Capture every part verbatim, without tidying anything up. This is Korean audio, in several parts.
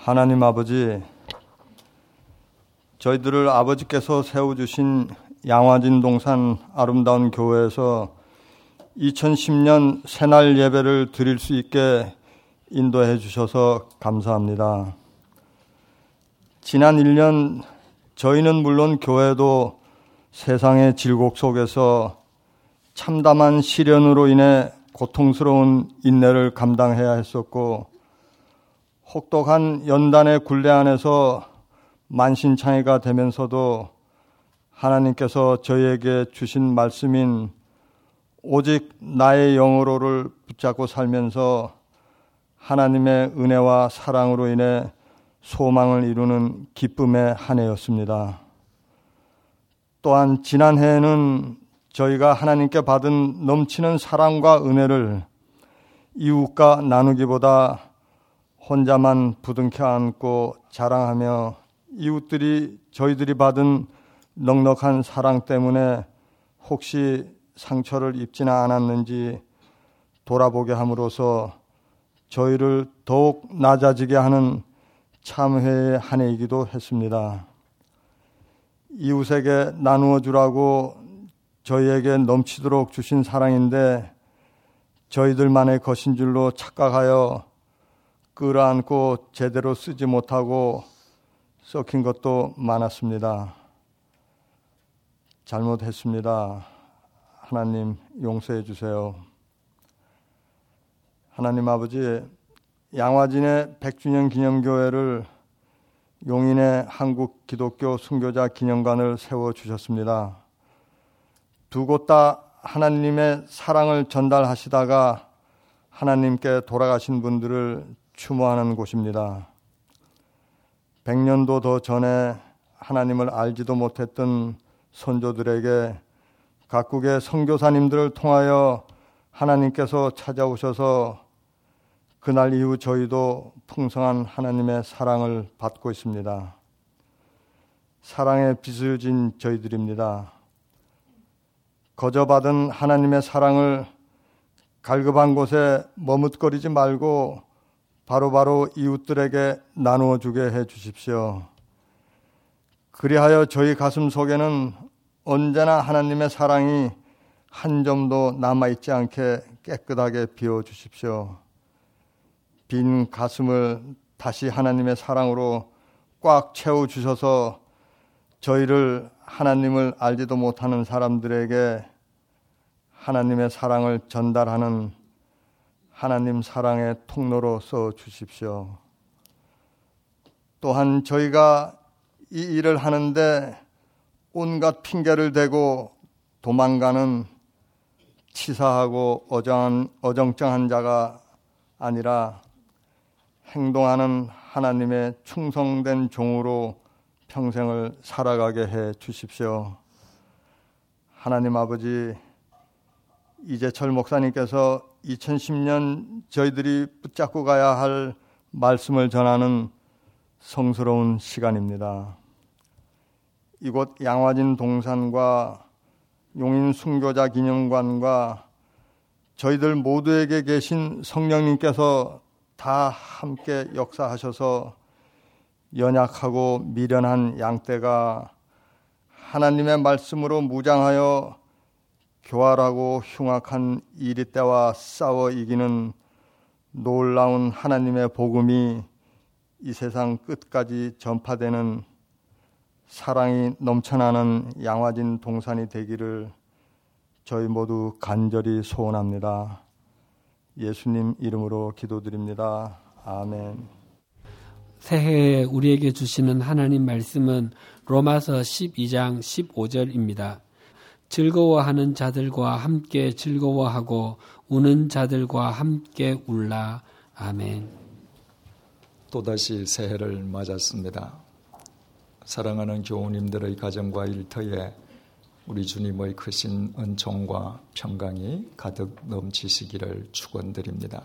하나님 아버지, 저희들을 아버지께서 세워주신 양화진 동산 아름다운 교회에서 이천십 년 새날 예배를 드릴 수 있게 인도해 주셔서 감사합니다. 지난 일 년 저희는 물론 교회도 세상의 질곡 속에서 참담한 시련으로 인해 고통스러운 인내를 감당해야 했었고, 혹독한 연단의 굴레 안에서 만신창이가 되면서도 하나님께서 저희에게 주신 말씀인 오직 나의 영으로를 붙잡고 살면서 하나님의 은혜와 사랑으로 인해 소망을 이루는 기쁨의 한 해였습니다. 또한 지난해에는 저희가 하나님께 받은 넘치는 사랑과 은혜를 이웃과 나누기보다 혼자만 부둥켜 안고 자랑하며 이웃들이 저희들이 받은 넉넉한 사랑 때문에 혹시 상처를 입지는 않았는지 돌아보게 함으로써 저희를 더욱 낮아지게 하는 참회의 한 해이기도 했습니다. 이웃에게 나누어 주라고 저희에게 넘치도록 주신 사랑인데 저희들만의 것인 줄로 착각하여 끌어안고 제대로 쓰지 못하고 썩힌 것도 많았습니다. 잘못했습니다. 하나님 용서해 주세요. 하나님 아버지, 양화진의 백 주년 기념교회를 용인의 한국 기독교 순교자 기념관을 세워주셨습니다. 두 곳 다 하나님의 사랑을 전달하시다가 하나님께 돌아가신 분들을 추모하는 곳입니다. 백 년도 더 전에 하나님을 알지도 못했던 선조들에게 각국의 선교사님들을 통하여 하나님께서 찾아오셔서 그날 이후 저희도 풍성한 하나님의 사랑을 받고 있습니다. 사랑에 빚을 진 저희들입니다. 거저받은 하나님의 사랑을 갈급한 곳에 머뭇거리지 말고 바로바로 바로 이웃들에게 나누어 주게 해 주십시오. 그리하여 저희 가슴 속에는 언제나 하나님의 사랑이 한 점도 남아있지 않게 깨끗하게 비워 주십시오. 빈 가슴을 다시 하나님의 사랑으로 꽉 채워 주셔서 저희를 하나님을 알지도 못하는 사람들에게 하나님의 사랑을 전달하는 하나님 사랑의 통로로 써 주십시오. 또한 저희가 이 일을 하는데 온갖 핑계를 대고 도망가는 치사하고 어정한, 어정쩡한 자가 아니라 행동하는 하나님의 충성된 종으로 평생을 살아가게 해 주십시오. 하나님 아버지, 이재철 목사님께서 이천십 년 저희들이 붙잡고 가야 할 말씀을 전하는 성스러운 시간입니다. 이곳 양화진 동산과 용인 순교자 기념관과 저희들 모두에게 계신 성령님께서 다 함께 역사하셔서 연약하고 미련한 양떼가 하나님의 말씀으로 무장하여 교활하고 흉악한 이리떼와 싸워 이기는 놀라운 하나님의 복음이 이 세상 끝까지 전파되는 사랑이 넘쳐나는 양화진 동산이 되기를 저희 모두 간절히 소원합니다. 예수님 이름으로 기도드립니다. 아멘. 새해에 우리에게 주시는 하나님 말씀은 로마서 십이 장 십오 절입니다. 즐거워하는 자들과 함께 즐거워하고 우는 자들과 함께 울라. 아멘. 또다시 새해를 맞았습니다. 사랑하는 교우님들의 가정과 일터에 우리 주님의 크신 은총과 평강이 가득 넘치시기를 축원드립니다.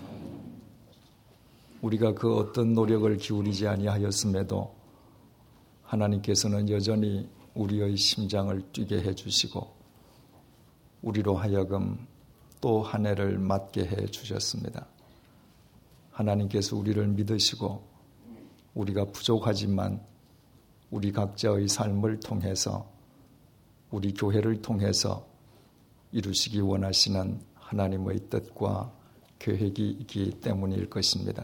우리가 그 어떤 노력을 기울이지 아니하였음에도 하나님께서는 여전히 우리의 심장을 뛰게 해주시고 우리로 하여금 또 한 해를 맞게 해주셨습니다. 하나님께서 우리를 믿으시고 우리가 부족하지만 우리 각자의 삶을 통해서 우리 교회를 통해서 이루시기 원하시는 하나님의 뜻과 계획이 있기 때문일 것입니다.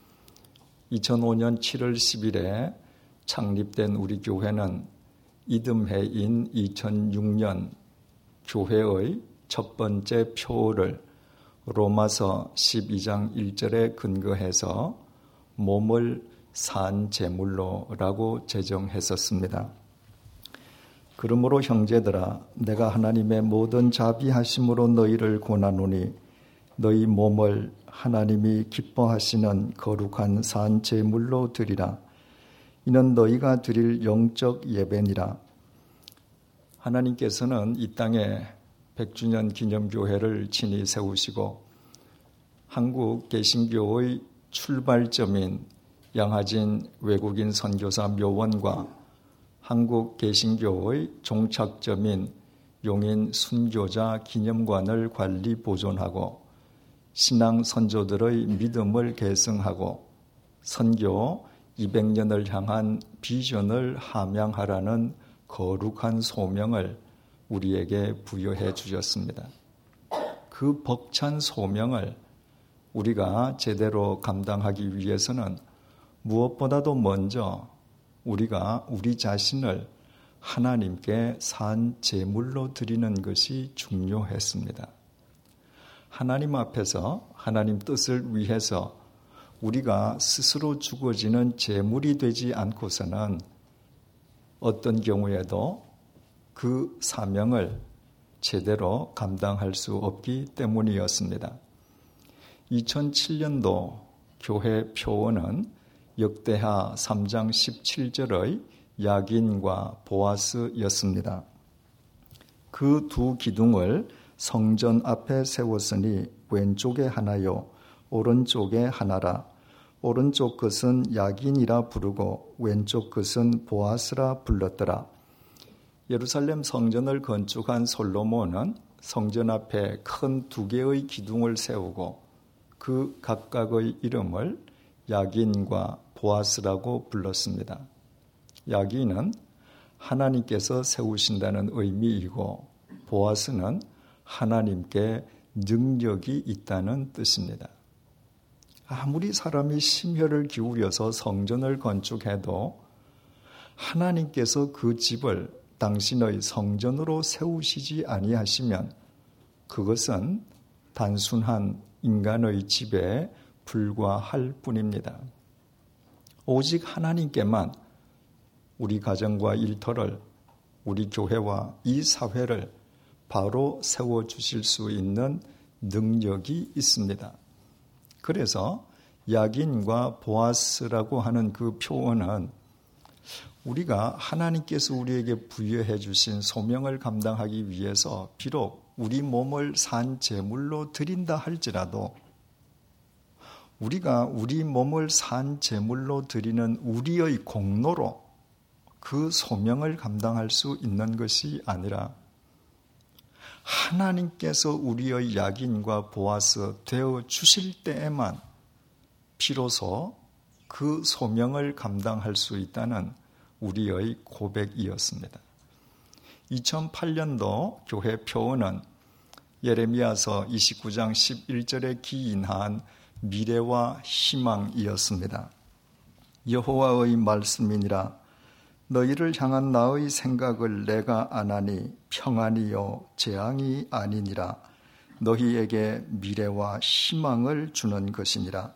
이천오년 칠월 십일에 창립된 우리 교회는 이듬해인 이천육년 교회의 첫 번째 표를 로마서 십이장 일절에 근거해서 몸을 산 제물로라고 제정했었습니다. 그러므로 형제들아, 내가 하나님의 모든 자비하심으로 너희를 권하노니 너희 몸을 하나님이 기뻐하시는 거룩한 산 제물로 드리라. 이는 너희가 드릴 영적 예배니라. 하나님께서는 이 땅에 백주년 기념교회를 친히 세우시고 한국 개신교의 출발점인 양하진 외국인 선교사 묘원과 한국 개신교의 종착점인 용인 순교자 기념관을 관리 보존하고 신앙 선조들의 믿음을 계승하고 선교 이백년을 향한 비전을 함양하라는 거룩한 소명을 우리에게 부여해 주셨습니다. 그 벅찬 소명을 우리가 제대로 감당하기 위해서는 무엇보다도 먼저 우리가 우리 자신을 하나님께 산 제물로 드리는 것이 중요했습니다. 하나님 앞에서 하나님 뜻을 위해서 우리가 스스로 죽어지는 제물이 되지 않고서는 어떤 경우에도 그 사명을 제대로 감당할 수 없기 때문이었습니다. 이천칠년도 교회 표어는 역대하 삼장 십칠절의 야긴과 보아스였습니다. 그 두 기둥을 성전 앞에 세웠으니 왼쪽에 하나요 오른쪽에 하나라. 오른쪽 것은 야긴이라 부르고 왼쪽 것은 보아스라 불렀더라. 예루살렘 성전을 건축한 솔로몬은 성전 앞에 큰 두 개의 기둥을 세우고 그 각각의 이름을 야긴과 보아스라고 불렀습니다. 야긴은 하나님께서 세우신다는 의미이고 보아스는 하나님께 능력이 있다는 뜻입니다. 아무리 사람이 심혈을 기울여서 성전을 건축해도 하나님께서 그 집을 당신의 성전으로 세우시지 아니하시면 그것은 단순한 인간의 집에 불과할 뿐입니다. 오직 하나님께만 우리 가정과 일터를, 우리 교회와 이 사회를 바로 세워주실 수 있는 능력이 있습니다. 그래서 야긴과 보아스라고 하는 그 표현은 우리가 하나님께서 우리에게 부여해 주신 소명을 감당하기 위해서 비록 우리 몸을 산 제물로 드린다 할지라도 우리가 우리 몸을 산 제물로 드리는 우리의 공로로 그 소명을 감당할 수 있는 것이 아니라 하나님께서 우리의 야긴과 보아스 되어 주실 때에만 비로소 그 소명을 감당할 수 있다는 우리의 고백이었습니다. 이천팔년도 교회 표어는 예레미야서 이십구장 십일절에 기인한 미래와 희망이었습니다. 여호와의 말씀이니라. 너희를 향한 나의 생각을 내가 아나니 평안이요 재앙이 아니니라. 너희에게 미래와 희망을 주는 것이니라.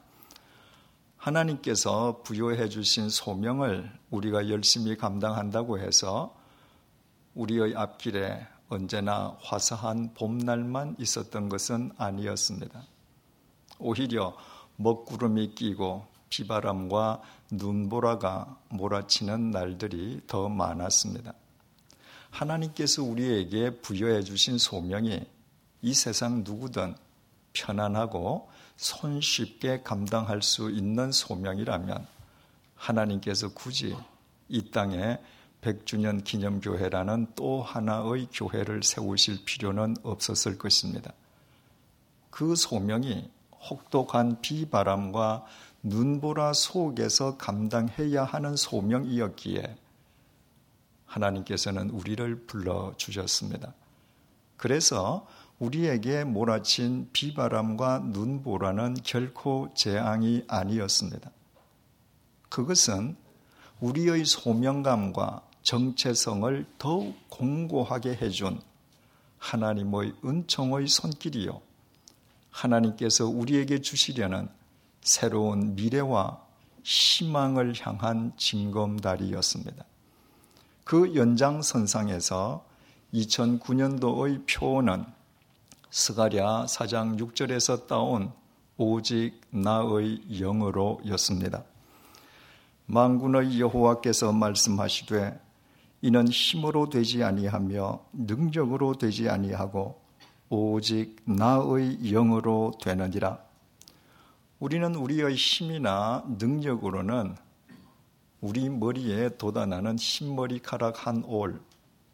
하나님께서 부여해 주신 소명을 우리가 열심히 감당한다고 해서 우리의 앞길에 언제나 화사한 봄날만 있었던 것은 아니었습니다. 오히려 먹구름이 끼고 비바람과 눈보라가 몰아치는 날들이 더 많았습니다. 하나님께서 우리에게 부여해 주신 소명이 이 세상 누구든 편안하고 손쉽게 감당할 수 있는 소명이라면 하나님께서 굳이 이 땅에 백주년 기념교회라는 또 하나의 교회를 세우실 필요는 없었을 것입니다. 그 소명이 혹독한 비바람과 눈보라 속에서 감당해야 하는 소명이었기에 하나님께서는 우리를 불러주셨습니다. 그래서 우리에게 몰아친 비바람과 눈보라는 결코 재앙이 아니었습니다. 그것은 우리의 소명감과 정체성을 더욱 공고하게 해준 하나님의 은총의 손길이요, 하나님께서 우리에게 주시려는 새로운 미래와 희망을 향한 징검다리였습니다. 그 연장선상에서 이천구 년도의 표어는 스가랴 사 장 육 절에서 따온 오직 나의 영으로였습니다. 만군의 여호와께서 말씀하시되 이는 힘으로 되지 아니하며 능력으로 되지 아니하고 오직 나의 영으로 되느니라. 우리는 우리의 힘이나 능력으로는 우리 머리에 돋아나는 흰머리카락 한 올,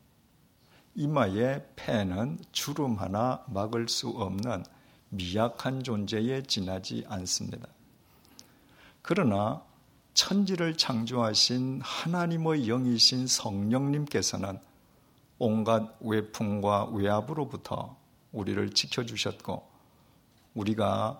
이마에 패는 주름 하나 막을 수 없는 미약한 존재에 지나지 않습니다. 그러나 천지를 창조하신 하나님의 영이신 성령님께서는 온갖 외풍과 외압으로부터 우리를 지켜주셨고, 우리가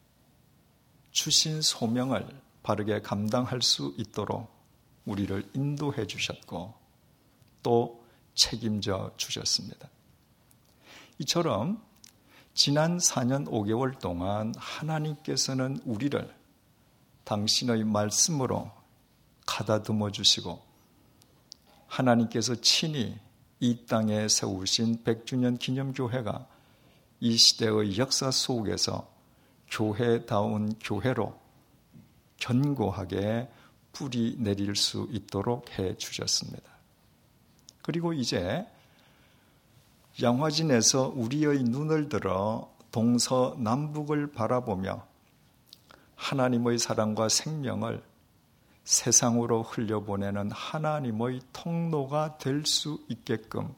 주신 소명을 바르게 감당할 수 있도록 우리를 인도해 주셨고 또 책임져 주셨습니다. 이처럼 지난 사 년 오 개월 동안 하나님께서는 우리를 당신의 말씀으로 가다듬어 주시고, 하나님께서 친히 이 땅에 세우신 백 주년 기념교회가 이 시대의 역사 속에서 교회다운 교회로 견고하게 뿌리 내릴 수 있도록 해 주셨습니다. 그리고 이제 양화진에서 우리의 눈을 들어 동서남북을 바라보며 하나님의 사랑과 생명을 세상으로 흘려보내는 하나님의 통로가 될 수 있게끔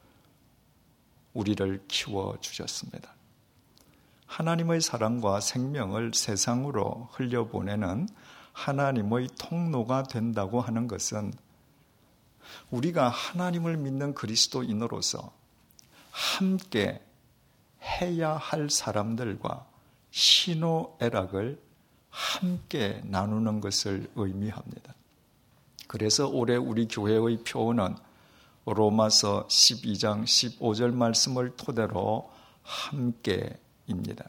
우리를 키워주셨습니다. 하나님의 사랑과 생명을 세상으로 흘려보내는 하나님의 통로가 된다고 하는 것은 우리가 하나님을 믿는 그리스도인으로서 함께 해야 할 사람들과 희노애락을 함께 나누는 것을 의미합니다. 그래서 올해 우리 교회의 표어는 로마서 십이 장 십오 절 말씀을 토대로 함께입니다.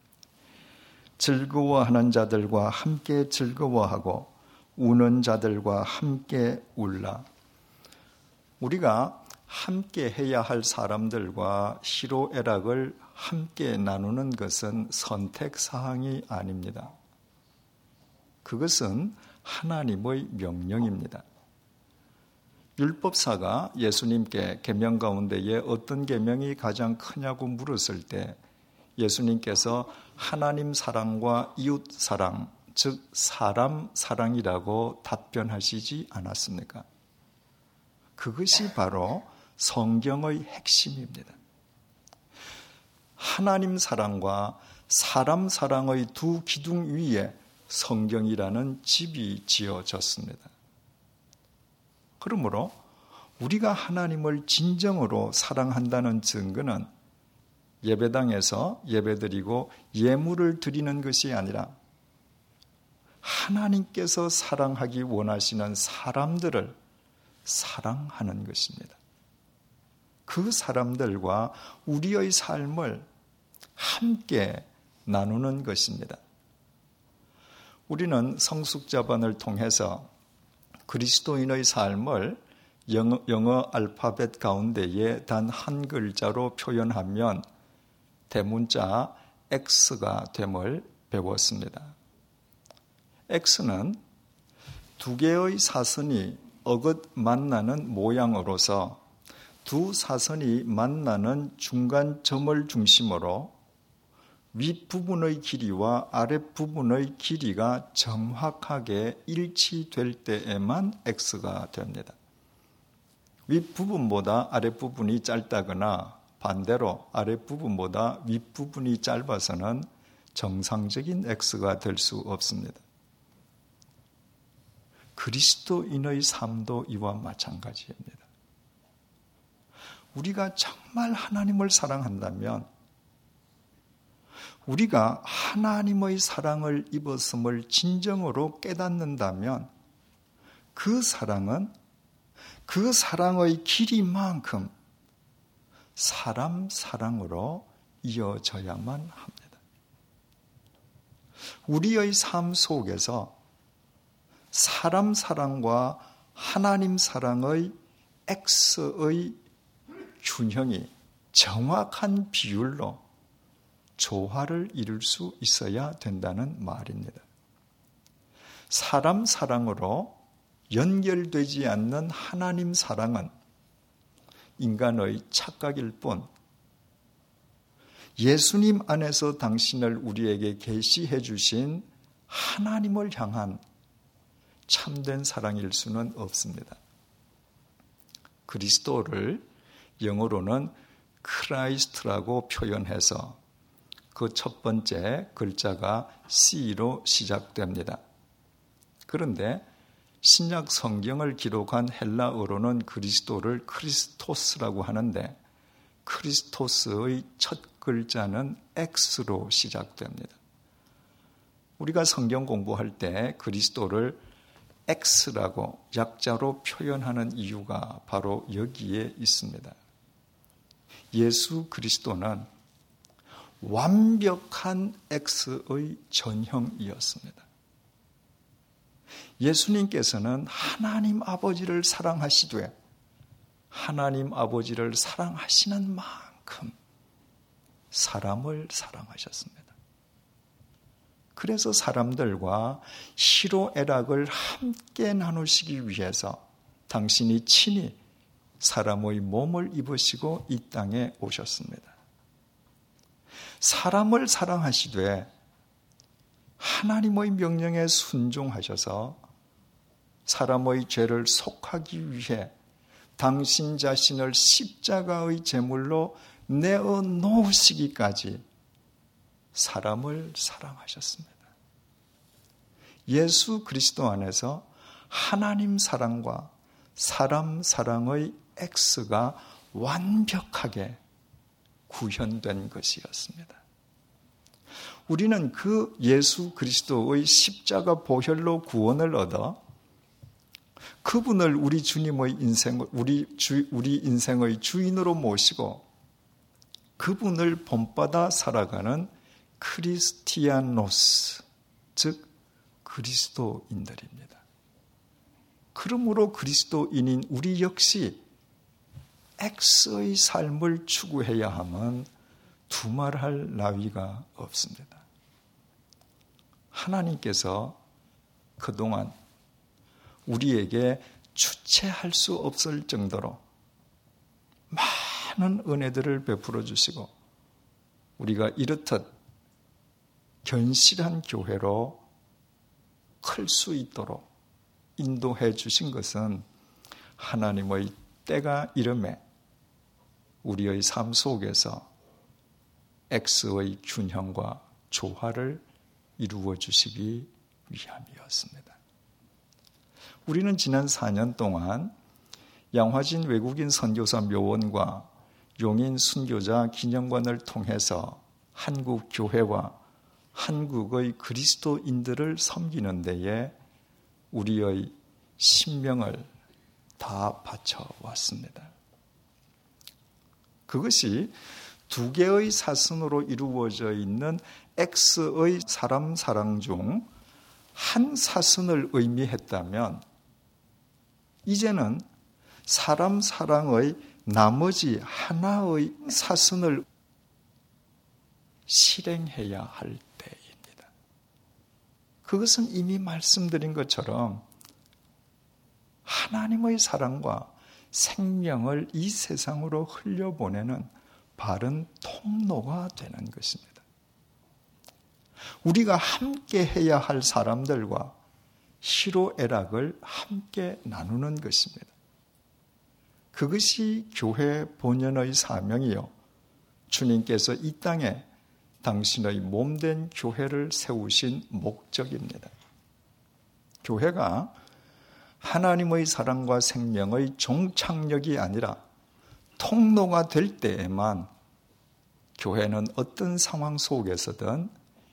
즐거워하는 자들과 함께 즐거워하고 우는 자들과 함께 울라. 우리가 함께 해야 할 사람들과 희로애락을 함께 나누는 것은 선택사항이 아닙니다. 그것은 하나님의 명령입니다. 율법사가 예수님께 계명 가운데에 어떤 계명이 가장 크냐고 물었을 때 예수님께서 하나님 사랑과 이웃 사랑, 즉 사람 사랑이라고 답변하시지 않았습니까? 그것이 바로 성경의 핵심입니다. 하나님 사랑과 사람 사랑의 두 기둥 위에 성경이라는 집이 지어졌습니다. 그러므로 우리가 하나님을 진정으로 사랑한다는 증거는 예배당에서 예배드리고 예물을 드리는 것이 아니라 하나님께서 사랑하기 원하시는 사람들을 사랑하는 것입니다. 그 사람들과 우리의 삶을 함께 나누는 것입니다. 우리는 성숙자반을 통해서 그리스도인의 삶을 영어, 영어 알파벳 가운데에 단 한 글자로 표현하면 대문자 X가 됨을 배웠습니다. X는 두 개의 사선이 어긋 만나는 모양으로서 두 사선이 만나는 중간점을 중심으로 윗부분의 길이와 아랫부분의 길이가 정확하게 일치될 때에만 X가 됩니다. 윗부분보다 아랫부분이 짧다거나 반대로 아랫부분보다 윗부분이 짧아서는 정상적인 X가 될 수 없습니다. 그리스도인의 삶도 이와 마찬가지입니다. 우리가 정말 하나님을 사랑한다면, 우리가 하나님의 사랑을 입었음을 진정으로 깨닫는다면 그 사랑은 그 사랑의 길이만큼 사람 사랑으로 이어져야만 합니다. 우리의 삶 속에서 사람 사랑과 하나님 사랑의 X의 균형이 정확한 비율로 조화를 이룰 수 있어야 된다는 말입니다. 사람 사랑으로 연결되지 않는 하나님 사랑은 인간의 착각일 뿐, 예수님 안에서 당신을 우리에게 계시해 주신 하나님을 향한 참된 사랑일 수는 없습니다. 그리스도를 영어로는 크라이스트라고 표현해서 그 첫 번째 글자가 C로 시작됩니다. 그런데 신약 성경을 기록한 헬라어로는 그리스도를 크리스토스라고 하는데 크리스토스의 첫 글자는 X로 시작됩니다. 우리가 성경 공부할 때 그리스도를 X라고 약자로 표현하는 이유가 바로 여기에 있습니다. 예수 그리스도는 완벽한 X의 전형이었습니다. 예수님께서는 하나님 아버지를 사랑하시되 하나님 아버지를 사랑하시는 만큼 사람을 사랑하셨습니다. 그래서 사람들과 희로애락을 함께 나누시기 위해서 당신이 친히 사람의 몸을 입으시고 이 땅에 오셨습니다. 사람을 사랑하시되 하나님의 명령에 순종하셔서 사람의 죄를 속하기 위해 당신 자신을 십자가의 제물로 내어 놓으시기까지 사람을 사랑하셨습니다. 예수 그리스도 안에서 하나님 사랑과 사람 사랑의 X가 완벽하게 구현된 것이었습니다. 우리는 그 예수 그리스도의 십자가 보혈로 구원을 얻어 그분을 우리 주님의 인생, 우리 주, 우리 인생의 주인으로 모시고 그분을 본받아 살아가는 크리스티아노스, 즉 그리스도인들입니다. 그러므로 그리스도인인 우리 역시 X의 삶을 추구해야 함은 두말할 나위가 없습니다. 하나님께서 그동안 우리에게 주체할 수 없을 정도로 많은 은혜들을 베풀어 주시고 우리가 이렇듯 견실한 교회로 클 수 있도록 인도해 주신 것은 하나님의 때가 이름에 우리의 삶 속에서 X의 균형과 조화를 이루어 주시기 위함이었습니다. 우리는 지난 사 년 동안 양화진 외국인 선교사 묘원과 용인 순교자 기념관을 통해서 한국 교회와 한국의 그리스도인들을 섬기는 데에 우리의 신명을 다 바쳐왔습니다. 그것이 두 개의 사선으로 이루어져 있는 X의 사람 사랑 중 한 사선을 의미했다면 이제는 사람 사랑의 나머지 하나의 사선을 실행해야 할 때입니다. 그것은 이미 말씀드린 것처럼 하나님의 사랑과 생명을 이 세상으로 흘려보내는 바른 통로가 되는 것입니다. 우리가 함께 해야 할 사람들과 희로애락을 함께 나누는 것입니다. 그것이 교회 본연의 사명이요 주님께서 이 땅에 당신의 몸된 교회를 세우신 목적입니다. 교회가 하나님의 사랑과 생명의 종착역이 아니라 통로가 될 때에만 교회는 어떤 상황 속에서든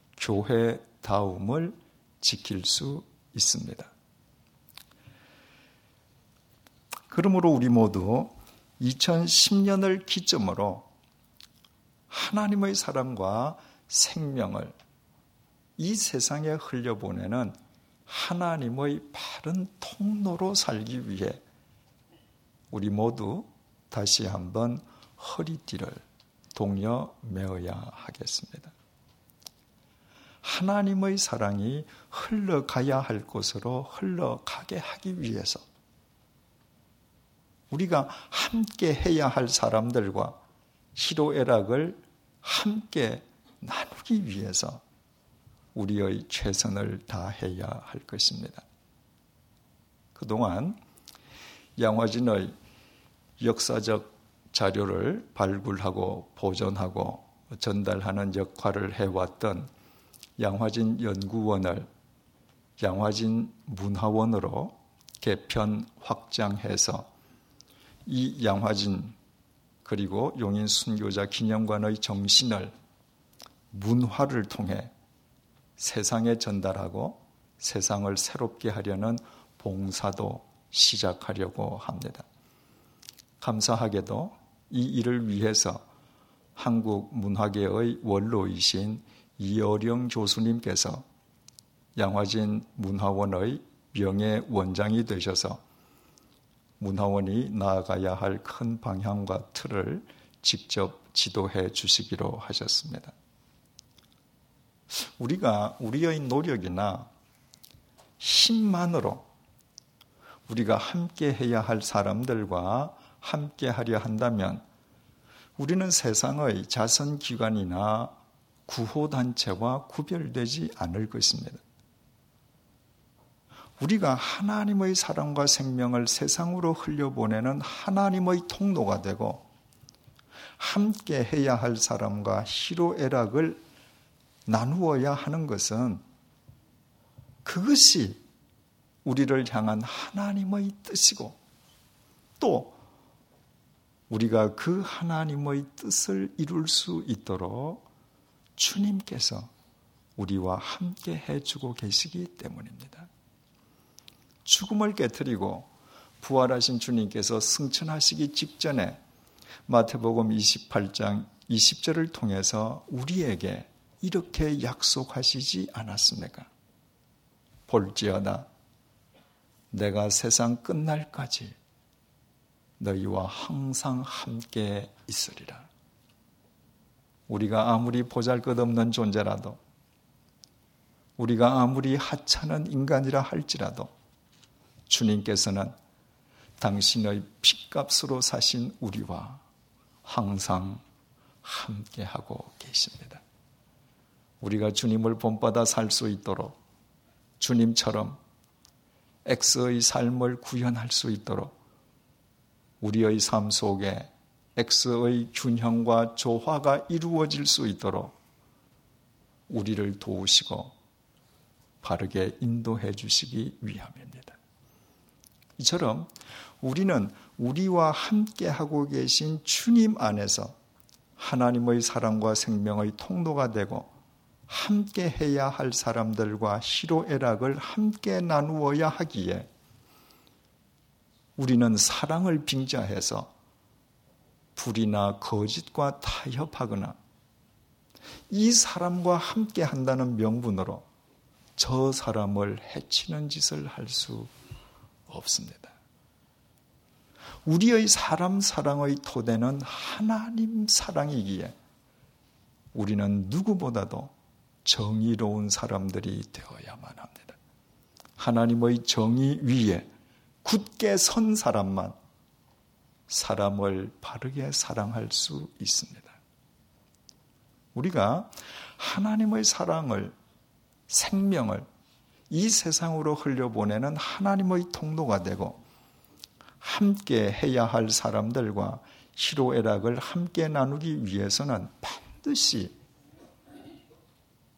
교회다움을 지킬 수 있습니다. 그러므로 우리 모두 이천십 년을 기점으로 하나님의 사랑과 생명을 이 세상에 흘려보내는 하나님의 바른 통로로 살기 위해 우리 모두 다시 한번 허리띠를 동여 메어야 하겠습니다. 하나님의 사랑이 흘러가야 할 곳으로 흘러가게 하기 위해서 우리가 함께 해야 할 사람들과 희로애락을 함께 나누기 위해서 우리의 최선을 다해야 할 것입니다. 그동안 양화진의 역사적 자료를 발굴하고 보존하고 전달하는 역할을 해왔던 양화진 연구원을 양화진 문화원으로 개편 확장해서 이 양화진 그리고 용인 순교자 기념관의 정신을 문화를 통해 세상에 전달하고 세상을 새롭게 하려는 봉사도 시작하려고 합니다. 감사하게도 이 일을 위해서 한국 문화계의 원로이신 이어령 교수님께서 양화진 문화원의 명예원장이 되셔서 문화원이 나아가야 할 큰 방향과 틀을 직접 지도해 주시기로 하셨습니다. 우리가 우리의 노력이나 힘만으로 우리가 함께 해야 할 사람들과 함께 하려 한다면 우리는 세상의 자선기관이나 구호단체와 구별되지 않을 것입니다. 우리가 하나님의 사랑과 생명을 세상으로 흘려보내는 하나님의 통로가 되고 함께 해야 할 사람과 희로애락을 나누어야 하는 것은 그것이 우리를 향한 하나님의 뜻이고 또 우리가 그 하나님의 뜻을 이룰 수 있도록 주님께서 우리와 함께 해주고 계시기 때문입니다. 죽음을 깨트리고 부활하신 주님께서 승천하시기 직전에 마태복음 이십팔 장 이십 절을 통해서 우리에게 이렇게 약속하시지 않았습니까? 볼지어다 내가 세상 끝날까지 너희와 항상 함께 있으리라. 우리가 아무리 보잘것없는 존재라도 우리가 아무리 하찮은 인간이라 할지라도 주님께서는 당신의 핏값으로 사신 우리와 항상 함께하고 계십니다. 우리가 주님을 본받아 살 수 있도록 주님처럼 X의 삶을 구현할 수 있도록 우리의 삶 속에 X의 균형과 조화가 이루어질 수 있도록 우리를 도우시고 바르게 인도해 주시기 위함입니다. 이처럼 우리는 우리와 함께하고 계신 주님 안에서 하나님의 사랑과 생명의 통로가 되고 함께 해야 할 사람들과 희로애락을 함께 나누어야 하기에 우리는 사랑을 빙자해서 불이나 거짓과 타협하거나 이 사람과 함께 한다는 명분으로 저 사람을 해치는 짓을 할 수 없습니다. 우리의 사람 사랑의 토대는 하나님 사랑이기에 우리는 누구보다도 정의로운 사람들이 되어야만 합니다. 하나님의 정의 위에 굳게 선 사람만 사람을 바르게 사랑할 수 있습니다. 우리가 하나님의 사랑을, 생명을 이 세상으로 흘려보내는 하나님의 통로가 되고 함께 해야 할 사람들과 희로애락을 함께 나누기 위해서는 반드시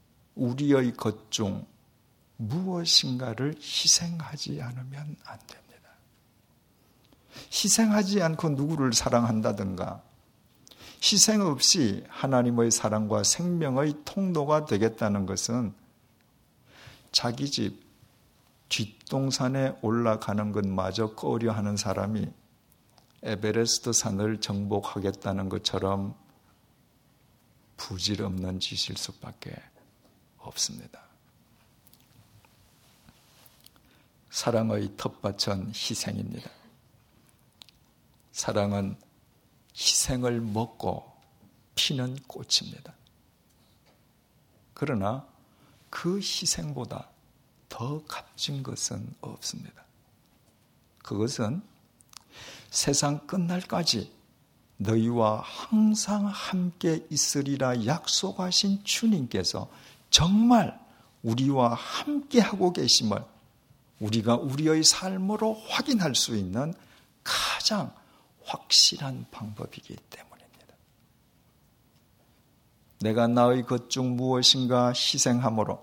우리의 것 중 무엇인가를 희생하지 않으면 안 됩니다. 희생하지 않고 누구를 사랑한다든가 희생 없이 하나님의 사랑과 생명의 통로가 되겠다는 것은 자기 집 뒷동산에 올라가는 것마저 꺼려하는 사람이 에베레스트 산을 정복하겠다는 것처럼 부질없는 짓일 수밖에 없습니다. 사랑의 텃밭은 희생입니다. 사랑은 희생을 먹고 피는 꽃입니다. 그러나 그 희생보다 더 값진 것은 없습니다. 그것은 세상 끝날까지 너희와 항상 함께 있으리라 약속하신 주님께서 정말 우리와 함께 하고 계심을 우리가 우리의 삶으로 확인할 수 있는 가장 확실한 방법이기 때문입니다. 내가 나의 것 중 무엇인가 희생함으로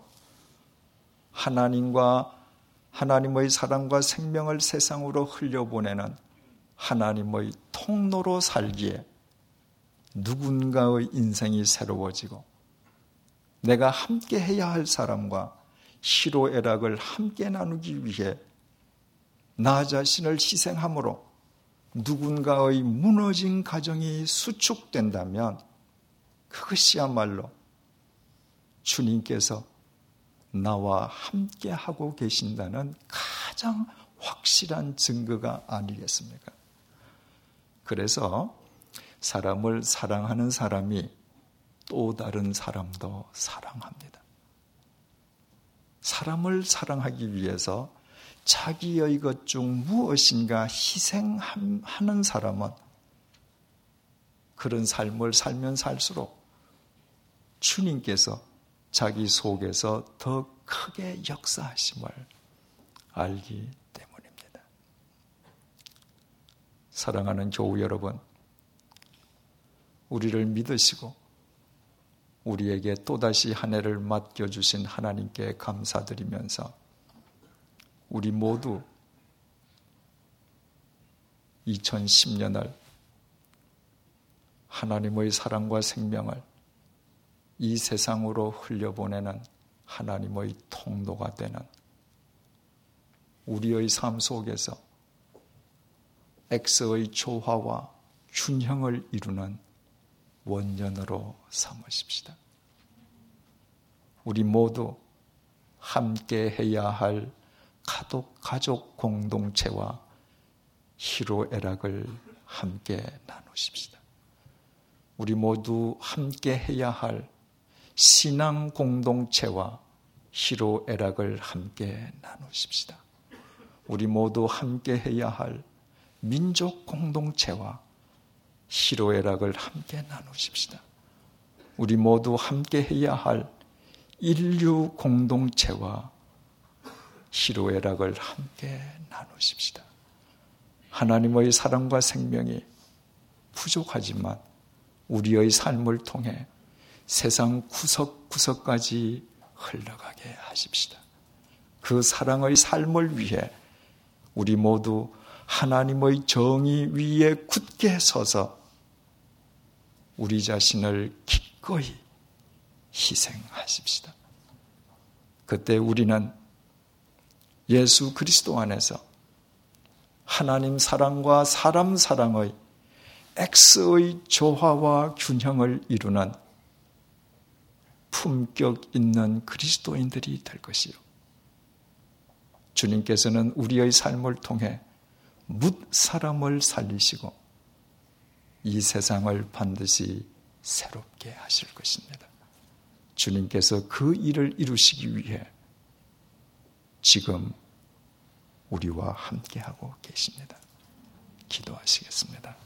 하나님과 하나님의 사랑과 생명을 세상으로 흘려보내는 하나님의 통로로 살기에 누군가의 인생이 새로워지고 내가 함께 해야 할 사람과 희로애락을 함께 나누기 위해 나 자신을 희생함으로 누군가의 무너진 가정이 수축된다면 그것이야말로 주님께서 나와 함께 하고 계신다는 가장 확실한 증거가 아니겠습니까? 그래서 사람을 사랑하는 사람이 또 다른 사람도 사랑합니다. 사람을 사랑하기 위해서 자기의 것 중 무엇인가 희생하는 사람은 그런 삶을 살면 살수록 주님께서 자기 속에서 더 크게 역사하심을 알기 때문입니다. 사랑하는 교우 여러분, 우리를 믿으시고 우리에게 또다시 한 해를 맡겨주신 하나님께 감사드리면서 우리 모두 이천십 년을 하나님의 사랑과 생명을 이 세상으로 흘려보내는 하나님의 통로가 되는 우리의 삶 속에서 X의 조화와 균형을 이루는 원년으로 삼으십시다. 우리 모두 함께 해야 할 가족, 가족 공동체와 희로애락을 함께 나누십시다. 우리 모두 함께 해야 할 신앙 공동체와 희로애락을 함께 나누십시다. 우리 모두 함께 해야 할 민족 공동체와 희로애락을 함께 나누십시다. 우리 모두 함께 해야 할 인류 공동체와 희로애락을 함께 나누십시다. 하나님의 사랑과 생명이 부족하지만 우리의 삶을 통해 세상 구석구석까지 흘러가게 하십시다. 그 사랑의 삶을 위해 우리 모두 하나님의 정의 위에 굳게 서서 우리 자신을 기꺼이 희생하십시다. 그때 우리는 예수 그리스도 안에서 하나님 사랑과 사람 사랑의 X의 조화와 균형을 이루는 품격 있는 그리스도인들이 될 것이요. 주님께서는 우리의 삶을 통해 뭇 사람을 살리시고 이 세상을 반드시 새롭게 하실 것입니다. 주님께서 그 일을 이루시기 위해 지금 우리와 함께하고 계십니다. 기도하시겠습니다.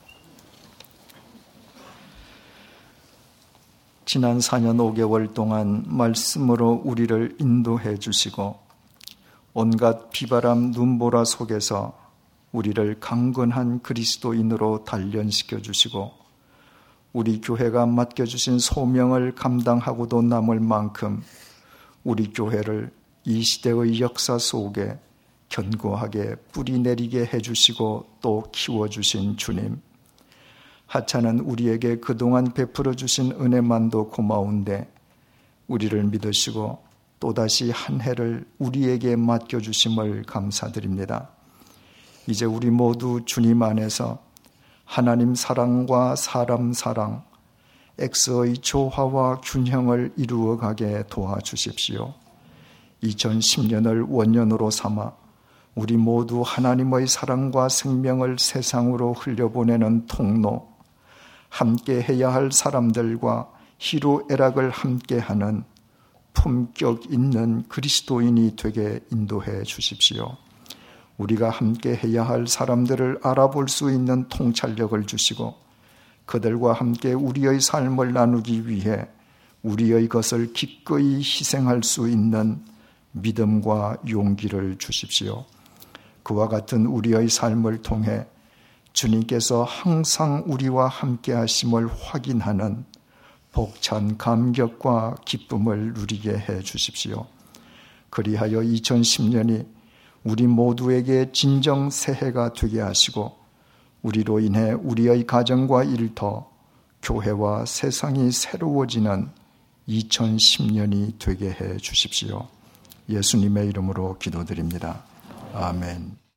지난 사 년 오 개월 동안 말씀으로 우리를 인도해 주시고 온갖 비바람 눈보라 속에서 우리를 강건한 그리스도인으로 단련시켜 주시고 우리 교회가 맡겨주신 소명을 감당하고도 남을 만큼 우리 교회를 이 시대의 역사 속에 견고하게 뿌리 내리게 해주시고 또 키워주신 주님, 하찮은 우리에게 그동안 베풀어 주신 은혜만도 고마운데 우리를 믿으시고 또다시 한 해를 우리에게 맡겨주심을 감사드립니다. 이제 우리 모두 주님 안에서 하나님 사랑과 사람 사랑, X의 조화와 균형을 이루어가게 도와주십시오. 이천십 년을 원년으로 삼아 우리 모두 하나님의 사랑과 생명을 세상으로 흘려보내는 통로, 함께 해야 할 사람들과 희로애락을 함께하는 품격 있는 그리스도인이 되게 인도해 주십시오. 우리가 함께 해야 할 사람들을 알아볼 수 있는 통찰력을 주시고 그들과 함께 우리의 삶을 나누기 위해 우리의 것을 기꺼이 희생할 수 있는 믿음과 용기를 주십시오. 그와 같은 우리의 삶을 통해 주님께서 항상 우리와 함께 하심을 확인하는 벅찬 감격과 기쁨을 누리게 해 주십시오. 그리하여 이천십 년이 우리 모두에게 진정 새해가 되게 하시고 우리로 인해 우리의 가정과 일터, 교회와 세상이 새로워지는 이천십 년이 되게 해 주십시오. 예수님의 이름으로 기도드립니다. 아멘.